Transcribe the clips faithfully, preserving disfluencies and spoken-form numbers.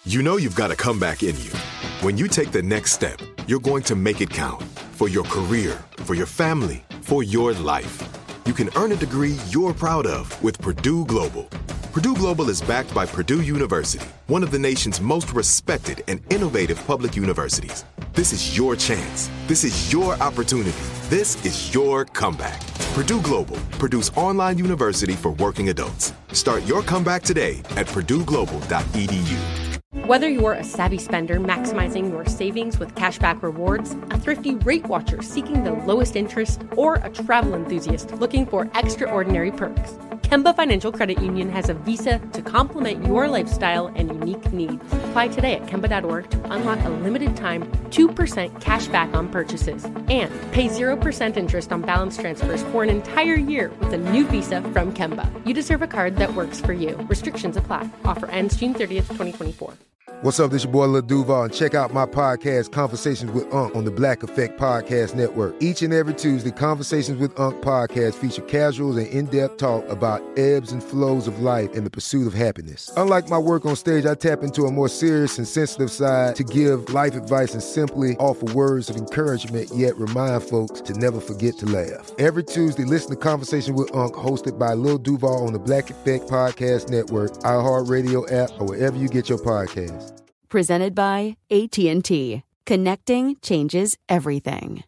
You know you've got a comeback in you. When you take the next step, you're going to make it count. For your career, for your family, for your life. You can earn a degree you're proud of with Purdue Global. Purdue Global is backed by Purdue University, one of the nation's most respected and innovative public universities. This is your chance. This is your opportunity. This is your comeback. Purdue Global, Purdue's online university for working adults. Start your comeback today at purdue global dot e d u. Whether you're a savvy spender maximizing your savings with cashback rewards, a thrifty rate watcher seeking the lowest interest, or a travel enthusiast looking for extraordinary perks, Kemba Financial Credit Union has a visa to complement your lifestyle and unique needs. Apply today at kemba dot org to unlock a limited-time two percent cash back on purchases and pay zero percent interest on balance transfers for an entire year with a new visa from Kemba. You deserve a card that works for you. Restrictions apply. Offer ends June thirtieth, twenty twenty-four. What's up, this your boy Lil Duval, and check out my podcast, Conversations with Unc, on the Black Effect Podcast Network. Each and every Tuesday, Conversations with Unc podcast feature casuals and in-depth talk about ebbs and flows of life and the pursuit of happiness. Unlike my work on stage, I tap into a more serious and sensitive side to give life advice and simply offer words of encouragement, yet remind folks to never forget to laugh. Every Tuesday, listen to Conversations with Unc, hosted by Lil Duval on the Black Effect Podcast Network, iHeartRadio app, or wherever you get your podcasts. Presented by A T and T. Connecting changes everything.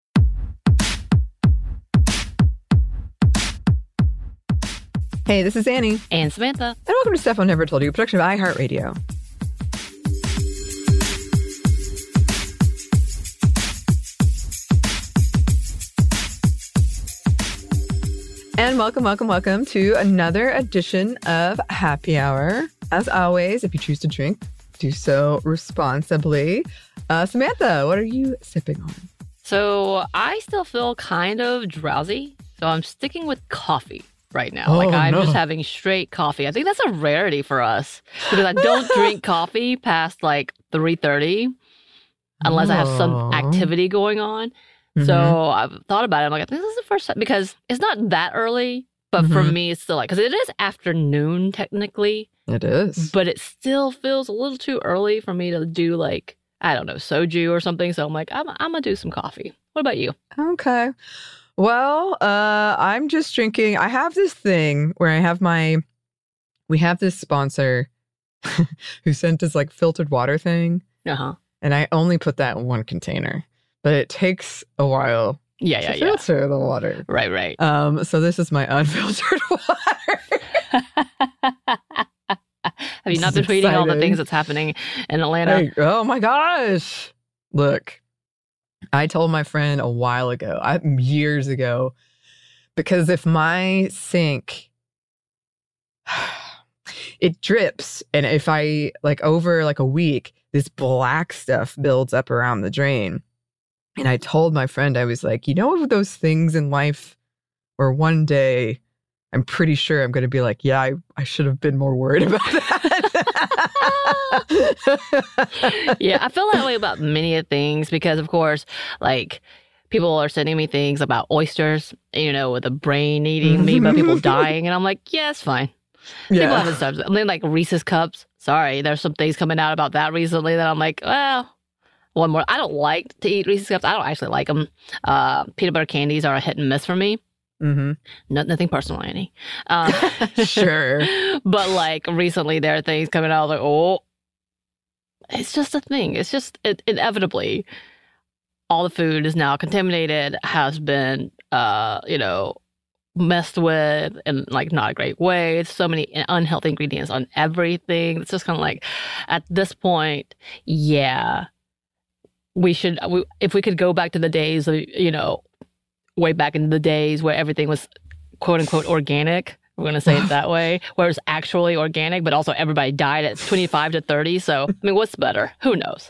Hey, this is Annie. And Samantha. And welcome to Stuff I Never Told You, a production of iHeartRadio. And welcome, welcome, welcome to another edition of Happy Hour. As always, if you choose to drink, do so responsibly. Uh, Samantha, what are you sipping on? So I still feel kind of drowsy, so I'm sticking with coffee right now. Oh, like I'm no. just having straight coffee. I think that's a rarity for us because I don't drink coffee past like three thirty unless oh. I have some activity going on. Mm-hmm. So I've thought about it. I'm like, I think this is the first time because it's not that early, but mm-hmm. for me, it's still like, because it is afternoon technically. It is. But it still feels a little too early for me to do like, I don't know, soju or something. So I'm like, I'm, I'm going to do some coffee. What about you? Okay. Well, uh, I'm just drinking. I have this thing where I have my, we have this sponsor who sent us like filtered water thing. Uh-huh. And I only put that in one container. But it takes a while yeah, yeah, to yeah. filter the water. Right, right. Um, so this is my unfiltered water. Have you not been tweeting all the things that's happening in Atlanta? Hey, oh my gosh. Look, I told my friend a while ago, I, years ago, because if my sink, it drips, and if I, like over like a week, this black stuff builds up around the drain. And I told my friend, I was like, you know those things in life where one day I'm pretty sure I'm going to be like, yeah, I, I should have been more worried about that. Yeah, I feel that way about many things because, of course, like people are sending me things about oysters, you know, with the brain eating me, but people dying. And I'm like, yeah, it's fine. Yeah. People haven't started. And then like Reese's Cups. Sorry, there's some things coming out about that recently that I'm like, well, one more. I don't like to eat Reese's Cups. I don't actually like them. Uh, peanut butter candies are a hit and miss for me. Mm-hmm. No, nothing personal, Annie. Uh, sure. But like recently there are things coming out like, oh, it's just a thing. It's just it, inevitably all the food is now contaminated, has been, uh, you know, messed with in like not a great way. It's so many unhealthy ingredients on everything. It's just kind of like at this point, yeah. We should, we, if we could go back to the days of, you know, way back in the days where everything was quote unquote organic, we're going to say it that way, where it's actually organic, but also everybody died at twenty-five to thirty. So, I mean, what's better? Who knows?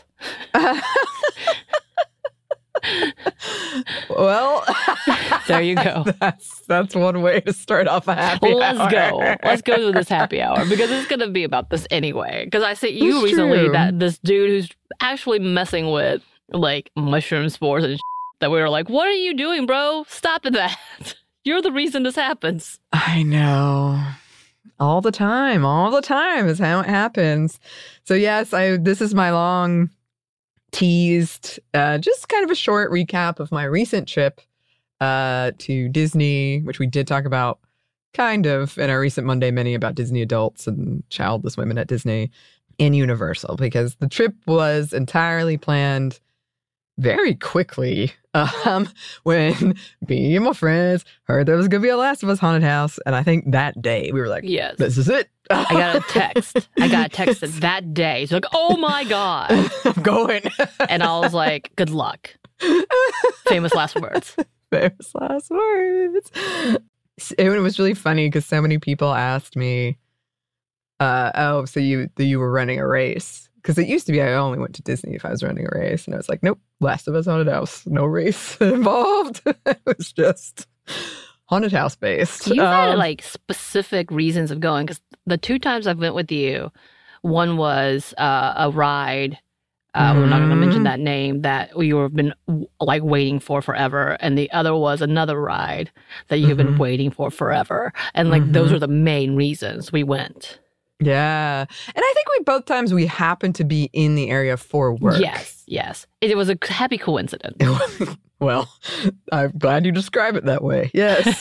Well, there you go. That's that's one way to start off a happy well, hour. Let's go. Let's go to this happy hour because it's going to be about this anyway. Because I see you That's recently true. that this dude who's actually messing with like mushroom spores and that we were like, what are you doing, bro? Stop that. You're the reason this happens. I know. all the time. All the time is how it happens. So yes, I this is my long teased, uh, just kind of a short recap of my recent trip uh, to Disney, which we did talk about kind of in our recent Monday Mini about Disney adults and childless women at Disney and Universal, because the trip was entirely planned very quickly um, when me and my friends heard there was going to be a Last of Us haunted house. And I think that day we were like, yes, this is it. I got a text. I got a text that day. It's like, oh my God. I'm going. And I was like, good luck. Famous last words. Famous last words. It was really funny because so many people asked me, uh, oh, so you you were running a race? Because it used to be I only went to Disney if I was running a race. And I was like, nope, Last of Us haunted house. No race involved. It was just haunted house based. You um, had like specific reasons of going, because the two times I've went with you, one was uh, a ride. Uh, mm-hmm. We're not going to mention that name that you have been like waiting for forever, and the other was another ride that you've mm-hmm. been waiting for forever. And like mm-hmm. those are the main reasons we went. Yeah. And I think we both times we happened to be in the area for work. Yes, yes. It, it was a happy coincidence. Well, I'm glad you describe it that way. Yes.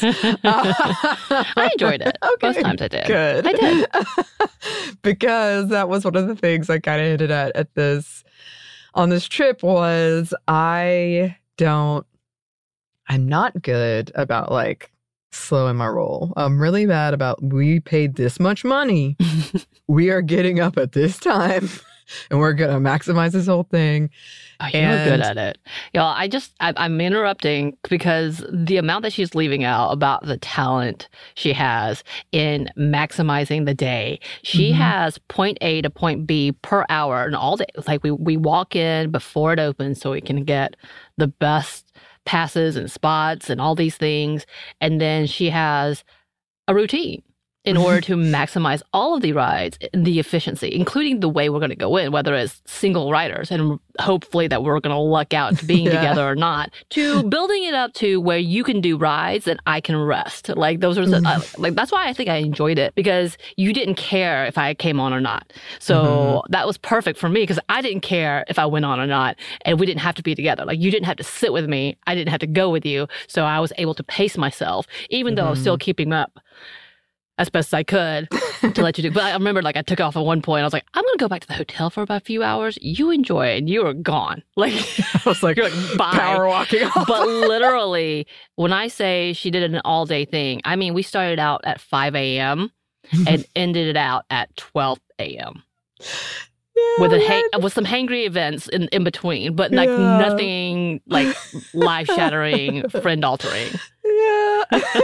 I enjoyed it. Okay. Both times I did. Good. I did. Because that was one of the things I kind of hinted at at this, on this trip was I don't, I'm not good about like slowing my roll. I'm really bad about, we paid this much money. We are getting up at this time and we're going to maximize this whole thing. Oh, you're and, good at it. Y'all, I just, I, I'm interrupting because the amount that she's leaving out about the talent she has in maximizing the day. She mm-hmm. has point A to point B per hour and all day. Like we, we walk in before it opens so we can get the best passes and spots and all these things. And then she has a routine in order to maximize all of the rides, the efficiency, including the way we're going to go in, whether it's single riders and hopefully that we're going to luck out to being yeah. together or not, to building it up to where you can do rides and I can rest. Like those are, uh, like that's why I think I enjoyed it, because you didn't care if I came on or not. So mm-hmm. that was perfect for me because I didn't care if I went on or not, and we didn't have to be together. Like you didn't have to sit with me. I didn't have to go with you. So I was able to pace myself, even mm-hmm. though I was still keeping up as best as I could to let you do. But I remember, like, I took off at one point. I was like, I'm going to go back to the hotel for about a few hours. You enjoy it. And you were gone. Like, I was like, you're like, bye. Power walking off. But literally, when I say she did an all-day thing, I mean, we started out at five a.m. and ended it out at twelve a.m. Yeah, with a ha- with some hangry events in, in between, but like yeah. nothing like life-shattering, friend-altering. Yeah.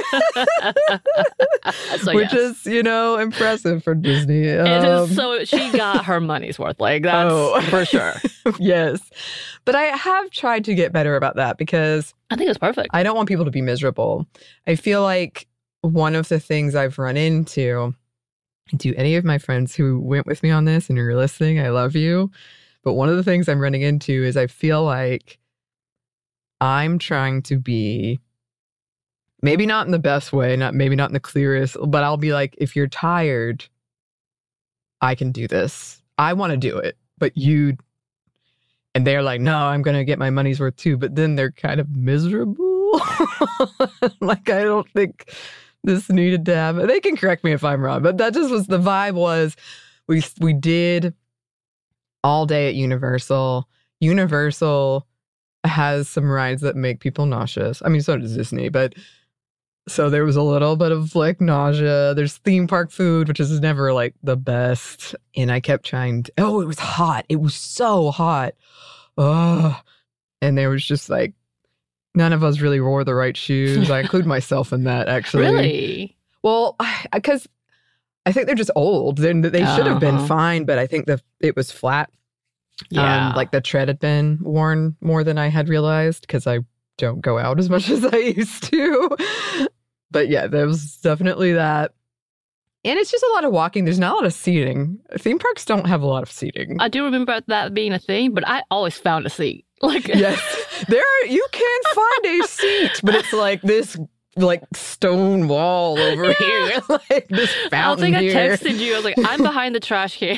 so, Which yes. is, you know, impressive for Disney. Um, it is, so she got her money's worth. Like, that's oh. for sure. Yes. But I have tried to get better about that because I think it's perfect. I don't want people to be miserable. I feel like one of the things I've run into, to any of my friends who went with me on this and you're listening, I love you. But one of the things I'm running into is I feel like I'm trying to be, maybe not in the best way, not maybe not in the clearest, but I'll be like, if you're tired, I can do this. I want to do it, but you, and they're like, no, I'm going to get my money's worth too. But then they're kind of miserable. Like, I don't think this needed to happen. They can correct me if I'm wrong, but that just was the vibe. Was we we did all day at Universal. Universal has some rides that make people nauseous. I mean, so does Disney, but so there was a little bit of like nausea. There's theme park food, which is never like the best. And I kept trying to, oh, it was hot. It was so hot. Oh, and there was just like, none of us really wore the right shoes. I include myself in that, actually. Really? Well, because I, I think they're just old. They're, they should have been Uh-huh. fine, but I think the it was flat. Yeah. Um, like the tread had been worn more than I had realized because I don't go out as much as I used to. But yeah, there was definitely that. And it's just a lot of walking. There's not a lot of seating. Theme parks don't have a lot of seating. I do remember that being a thing, but I always found a seat. Like, yes, there are, you can find a seat, but it's like this like stone wall over yeah. here, like this fountain I think here. I texted you. I was like, I'm behind the trash can.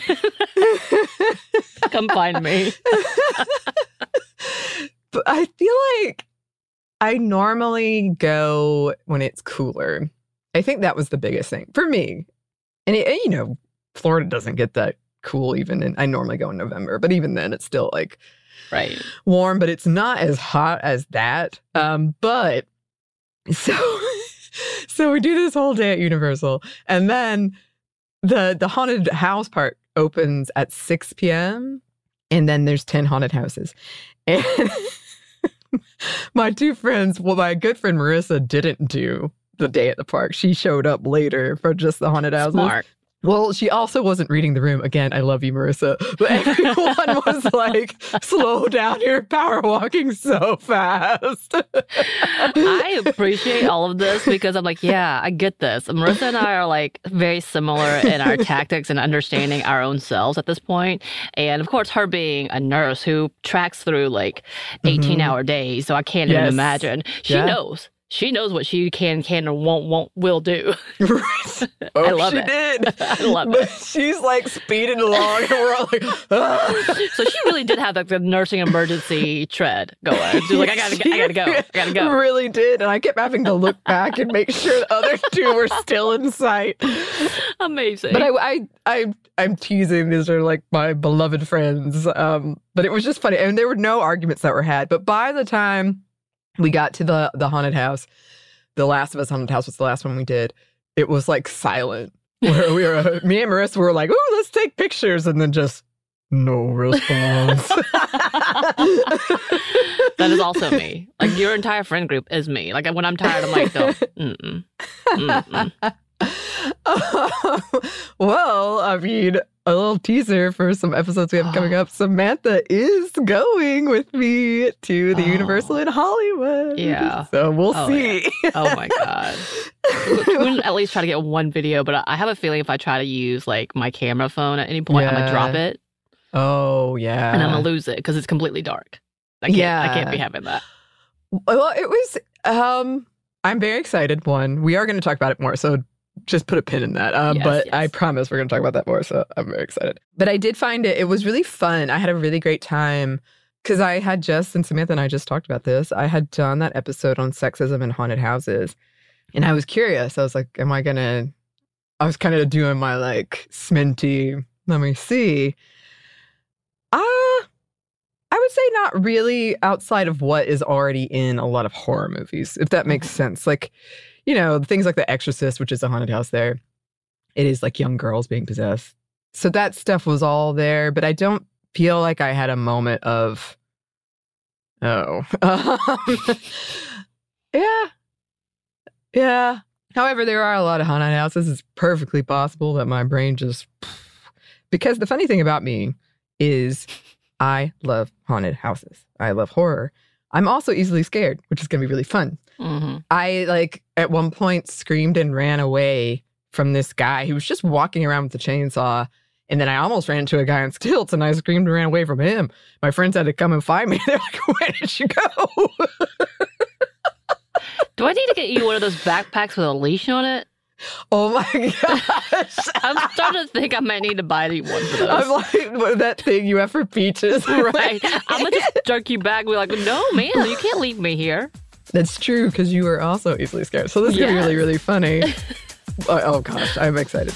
Come find me. But I feel like I normally go when it's cooler. I think that was the biggest thing for me. And, it, and you know, Florida doesn't get that cool even in, I normally go in November, but even then it's still like right warm, but it's not as hot as that. Um, but so so we do this whole day at Universal, and then the the haunted house part opens at six p.m. and then there's ten haunted houses. And my two friends, well, my good friend Marissa didn't do the day at the park. She showed up later for just the haunted houses. Smart. Well, she also wasn't reading the room. Again, I love you, Marissa. But everyone was like, slow down, you're power walking so fast. I appreciate all of this because I'm like, yeah, I get this. Marissa and I are like very similar in our tactics and understanding our own selves at this point. And of course, her being a nurse who tracks through like eighteen-hour mm-hmm. days, so I can't yes. even imagine. She yeah. knows. She knows what she can, can, or won't, won't, will do. Right. Oh, I love she it. did. I love but it. She's like speeding along, and we're all like, ah. So she really did have like the nursing emergency tread going. She's like, I gotta, I gotta go, I gotta go. Really did, and I kept having to look back and make sure the other two were still in sight. Amazing. But I, I, I, I'm teasing. These are like my beloved friends. Um, but it was just funny, and there were no arguments that were had. But by the time we got to the the haunted house, the Last of Us haunted house was the last one we did. It was like silent. Where we were, me and Marissa were like, "Ooh, let's take pictures," and then just no response. That is also me. Like your entire friend group is me. Like when I'm tired, I'm like, no, mm-mm, mm-mm. Uh, well, I mean, a little teaser for some episodes we have coming up. Samantha is going with me to the oh. Universal in Hollywood. Yeah. So we'll oh, see. Yeah. Oh, my God. We can at least try to get one video, but I have a feeling if I try to use like my camera phone at any point, yeah. I'm going to drop it. Oh, yeah. And I'm going to lose it because it's completely dark. I can't, yeah. I can't be having that. Well, it was, um, I'm very excited. One, we are going to talk about it more. So just put a pin in that. Um, yes, but yes. I promise we're going to talk about that more. So I'm very excited. But I did find it, it was really fun. I had a really great time because I had just, and Samantha and I just talked about this, I had done that episode on sexism in haunted houses. And I was curious. I was like, am I going to, I was kind of doing my like sminty, let me see. Ah, uh, I would say not really outside of what is already in a lot of horror movies, if that makes sense. Like, you know, things like The Exorcist, which is a haunted house there. It is like young girls being possessed. So that stuff was all there, but I don't feel like I had a moment of, oh. Um, yeah. Yeah. However, there are a lot of haunted houses. It's perfectly possible that my brain just, because the funny thing about me is I love haunted houses. I love horror. I'm also easily scared, which is going to be really fun. Mm-hmm. I, like, at one point screamed and ran away from this guy who was just walking around with a chainsaw. And then I almost ran into a guy on stilts, and I screamed and ran away from him. My friends had to come and find me. They're like, where did you go? Do I need to get you one of those backpacks with a leash on it? Oh, my gosh. I'm starting to think I might need to buy you one for those. I'm like, what, that thing you have for peaches. Right. I'm going to just jerk you back and be like, no, man, you can't leave me here. That's true, because you are also easily scared. So this is yes. going to be really, really funny. oh, oh, gosh, I'm excited.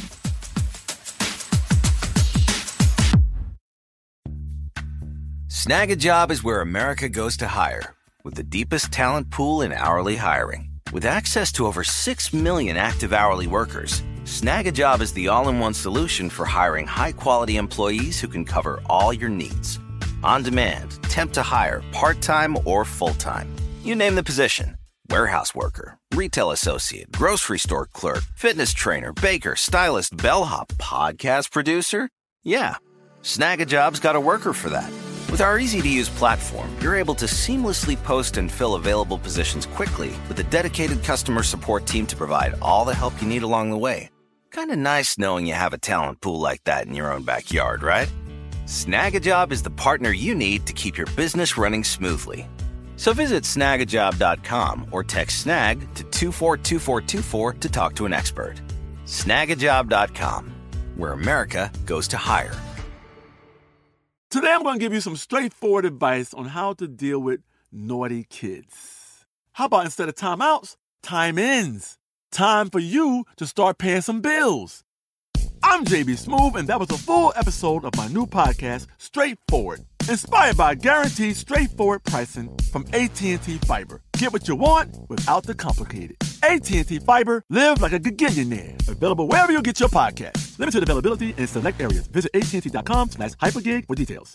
Snag a Job is where America goes to hire, with the deepest talent pool in hourly hiring. With access to over six million active hourly workers, Snag a Job is the all-in-one solution for hiring high-quality employees who can cover all your needs. On demand, temp to hire, part-time or full-time. You name the position. Warehouse worker, retail associate, grocery store clerk, fitness trainer, baker, stylist, bellhop, podcast producer. Yeah, Snag a Job's got a worker for that. With our easy-to-use platform, you're able to seamlessly post and fill available positions quickly with a dedicated customer support team to provide all the help you need along the way. Kind of nice knowing you have a talent pool like that in your own backyard, right? Snag a Job is the partner you need to keep your business running smoothly. So visit snag a job dot com or text snag to two four two four two four to talk to an expert. snag a job dot com, where America goes to hire. Today I'm going to give you some straightforward advice on how to deal with naughty kids. How about instead of timeouts, time ins? Time for you to start paying some bills. I'm J B Smoove, and that was a full episode of my new podcast, Straightforward, inspired by guaranteed straightforward pricing from A T and T Fiber. Get what you want without the complicated. A T and T Fiber, live like a gigillionaire. Available wherever you get your podcasts. Limited availability in select areas. Visit A T and T dot com slash hypergig for details.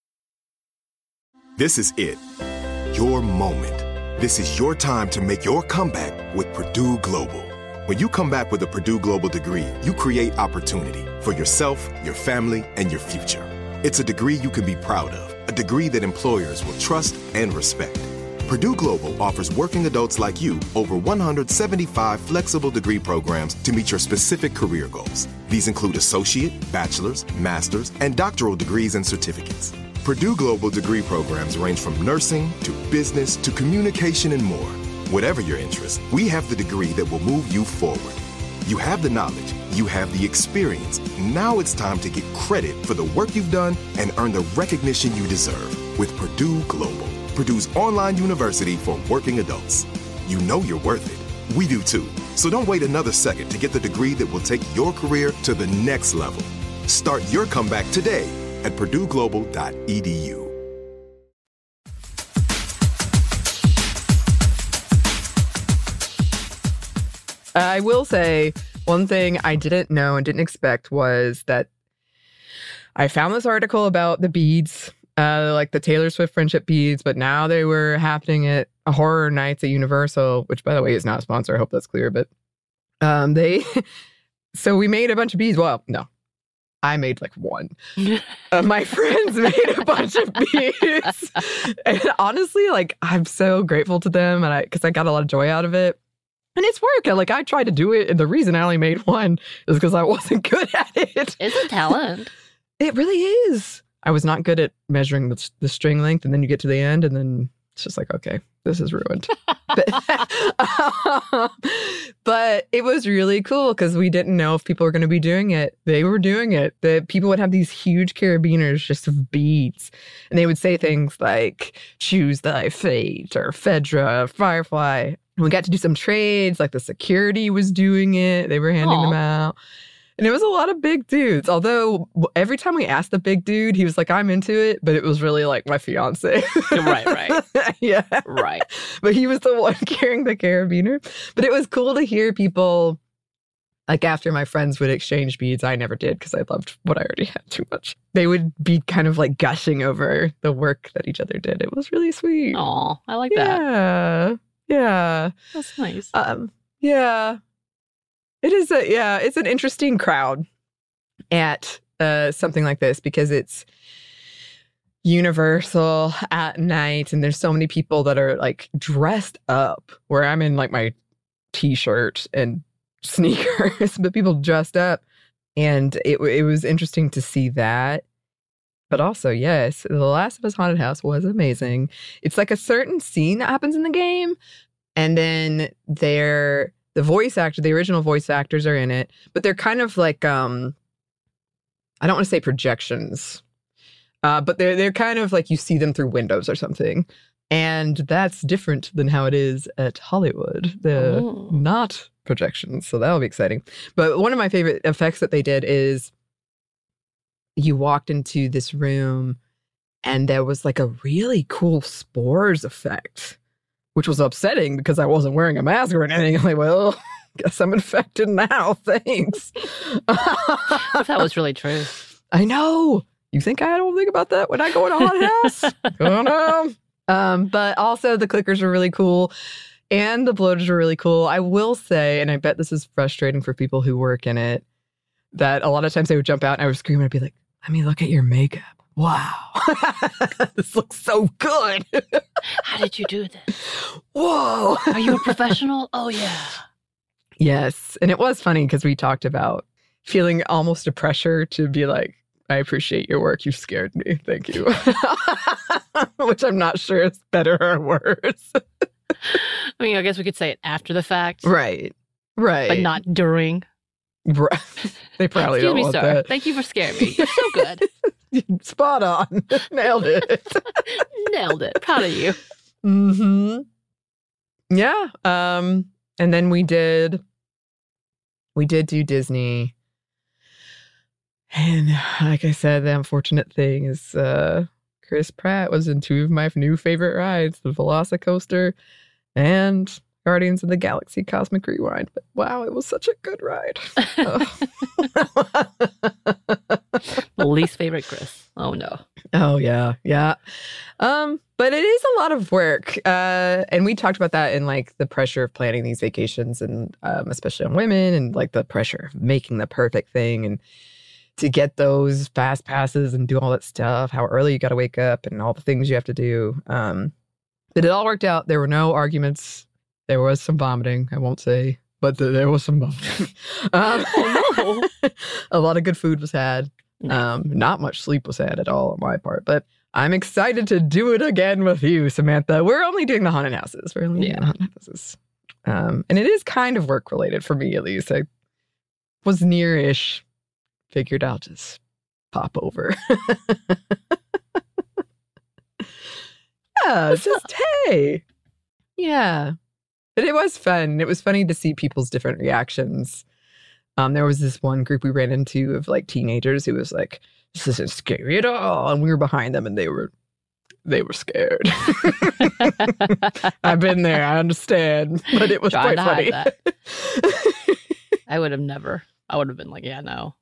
This is it. Your moment. This is your time to make your comeback with Purdue Global. When you come back with a Purdue Global degree, you create opportunity for yourself, your family, and your future. It's a degree you can be proud of, a degree that employers will trust and respect. Purdue Global offers working adults like you over one hundred seventy-five flexible degree programs to meet your specific career goals. These include associate, bachelor's, master's, and doctoral degrees and certificates. Purdue Global degree programs range from nursing to business to communication and more. Whatever your interest, we have the degree that will move you forward. You have the knowledge, you have the experience. Now it's time to get credit for the work you've done and earn the recognition you deserve with Purdue Global, Purdue's online university for working adults. You know you're worth it. We do too. So don't wait another second to get the degree that will take your career to the next level. Start your comeback today at purdue global dot e d u. I will say one thing I didn't know and didn't expect was that I found this article about the beads, uh, like the Taylor Swift friendship beads, but now they were happening at Horror Nights at Universal, which, by the way, is not a sponsor. I hope that's clear. But um, they, so we made a bunch of beads. Well, no, I made like one. uh, my friends made a bunch of beads. And honestly, like, I'm so grateful to them, and I because I got a lot of joy out of it. And it's work. Like, I tried to do it, and the reason I only made one is because I wasn't good at it. It's a talent. It really is. I was not good at measuring the, the string length, and then you get to the end, and then it's just like, okay, this is ruined. but, but it was really cool because we didn't know if people were going to be doing it. They were doing it. The people would have these huge carabiners just of beads, and they would say things like, choose thy fate, or Phaedra, Firefly. We got to do some trades, like the security was doing it. They were handing Aww. them out. And it was a lot of big dudes. Although every time we asked the big dude, he was like, I'm into it. But it was really like my fiance. Right, right. Yeah. Right. But he was the one carrying the carabiner. But it was cool to hear people, like after my friends would exchange beads, I never did because I loved what I already had too much. They would be kind of like gushing over the work that each other did. It was really sweet. Aw, I like yeah. that. Yeah. Yeah. That's nice. Um, yeah. It is a, yeah, it's an interesting crowd at uh, something like this because it's Universal at night and there's so many people that are like dressed up where I'm in like my t-shirt and sneakers, but people dressed up. And it, it was interesting to see that. But also, yes, The Last of Us Haunted House was amazing. It's like a certain scene that happens in the game. And then they're, the voice actor, the original voice actors are in it. But they're kind of like, um, I don't want to say projections. Uh, but they're, they're kind of like you see them through windows or something. And that's different than how it is at Hollywood. The oh. not projections. So that'll be exciting. But one of my favorite effects that they did is you walked into this room and there was like a really cool spores effect, which was upsetting because I wasn't wearing a mask or anything. I'm like, well, guess I'm infected now. Thanks. That was really true. I know. You think I don't think about that when I go in a haunted house? I don't know. Um, but also the clickers were really cool and the bloaters were really cool. I will say, and I bet this is frustrating for people who work in it, that a lot of times they would jump out and I would scream and I'd be like, let me look at your makeup. Wow. This looks so good. How did you do this? Whoa. Are you a professional? Oh, yeah. Yes. And it was funny because we talked about feeling almost a pressure to be like, I appreciate your work. You scared me. Thank you. which I'm not sure is better or worse. I mean, I guess we could say it after the fact. Right. Right. But not during. Right. They probably Excuse don't me, want sir. that. Thank you for scaring me. You're so good. Spot on. Nailed it. Nailed it. Proud of you. Mm-hmm. Yeah. Um, and then we did, we did do Disney. And like I said, the unfortunate thing is uh, Chris Pratt was in two of my new favorite rides, the Velocicoaster and Guardians of the Galaxy Cosmic Rewind. But wow, it was such a good ride. The least favorite Chris. Oh, no. Oh, yeah. Yeah. Um, but it is a lot of work. Uh, and we talked about that in like the pressure of planning these vacations and um, especially on women and like the pressure of making the perfect thing and to get those fast passes and do all that stuff, how early you got to wake up and all the things you have to do. Um, but it all worked out. There were no arguments. There was some vomiting, I won't say, but th- there was some vomiting. um, Oh, no. A lot of good food was had. Nice. Um, not much sleep was had at all on my part, but I'm excited to do it again with you, Samantha. We're only doing the haunted houses. We're only Yeah. doing the haunted houses. Um, and it is kind of work related for me, at least. I was near-ish. Figured I'll just pop over. Yeah, just hey. Yeah. But it was fun. It was funny to see people's different reactions. Um, there was this one group we ran into of like teenagers who was like, this isn't scary at all. And we were behind them and they were they were scared. I've been there, I understand. But it was Trying quite to funny. hide that. I would have never. I would have been like, yeah, no.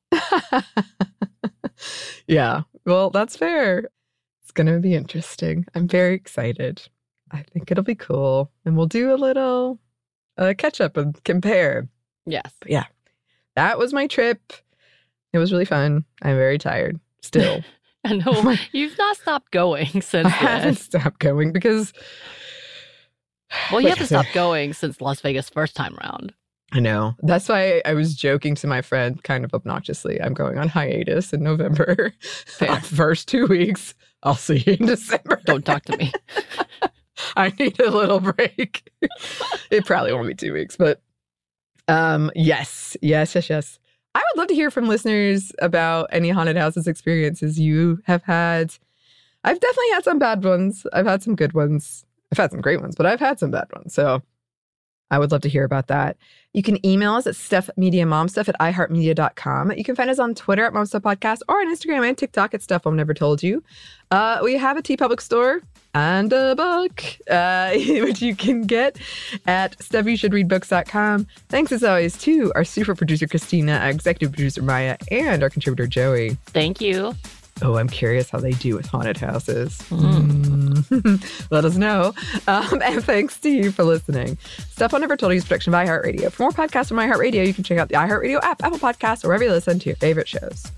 Yeah. Well, that's fair. It's going to be interesting. I'm very excited. I think it'll be cool. And we'll do a little uh, catch up and compare. Yes. But yeah, that was my trip. It was really fun. I'm very tired still. I know. You've not stopped going since I then. haven't stopped going because... Well, you like have to I stop said- going since Las Vegas first time round. I know. That's why I was joking to my friend kind of obnoxiously. I'm going on hiatus in November. Fair. First two weeks. I'll see you in December. Don't talk to me. I need a little break. It probably won't be two weeks, but um, yes, yes, yes, yes. I would love to hear from listeners about any haunted houses experiences you have had. I've definitely had some bad ones. I've had some good ones. I've had some great ones, but I've had some bad ones. So I would love to hear about that. You can email us at stuffmediamomstuff at iheartmedia dot com. You can find us on Twitter at momstuffpodcast or on Instagram and TikTok at Stuff I've Never Told You. Uh, we have a TeePublic store and a book, uh, which you can get at stuff you should read books dot com. Thanks as always to our super producer, Christina, our executive producer, Maya, and our contributor, Joey. Thank you. Oh, I'm curious how they do with haunted houses. Mm. Mm. Let us know. Um, and thanks to you for listening. Stuff I Never Told You is a production of iHeartRadio. For more podcasts from iHeartRadio, you can check out the iHeartRadio app, Apple Podcasts, or wherever you listen to your favorite shows.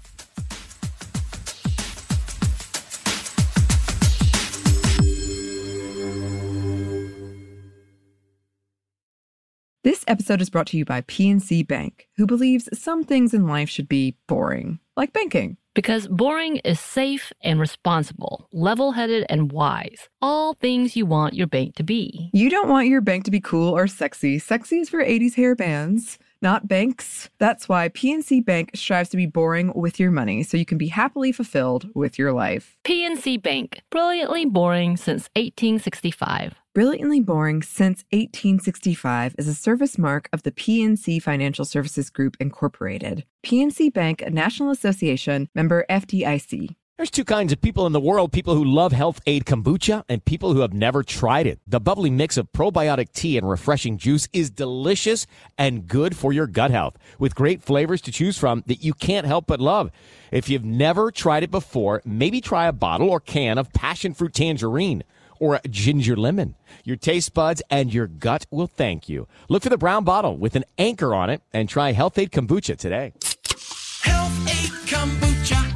This episode is brought to you by P N C Bank, who believes some things in life should be boring, like banking. Because boring is safe and responsible, level-headed and wise. All things you want your bank to be. You don't want your bank to be cool or sexy. Sexy is for eighties hair bands, not banks. That's why P N C Bank strives to be boring with your money so you can be happily fulfilled with your life. P N C Bank, brilliantly boring since eighteen sixty-five. Brilliantly Boring Since eighteen sixty-five is a service mark of the P N C Financial Services Group, Incorporated. P N C Bank, a National Association, member F D I C. There's two kinds of people in the world, people who love Health Aid Kombucha and people who have never tried it. The bubbly mix of probiotic tea and refreshing juice is delicious and good for your gut health, with great flavors to choose from that you can't help but love. If you've never tried it before, maybe try a bottle or can of passion fruit tangerine or a ginger lemon. Your taste buds and your gut will thank you. Look for the brown bottle with an anchor on it and try Health Aid Kombucha today. Health Aid Kombucha.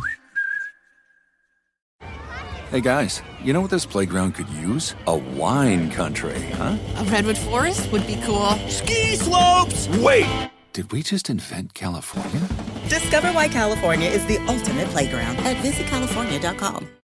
Hey guys, you know what this playground could use? A wine country, huh? A redwood forest would be cool. Ski slopes! Wait! Did we just invent California? Discover why California is the ultimate playground at visit california dot com.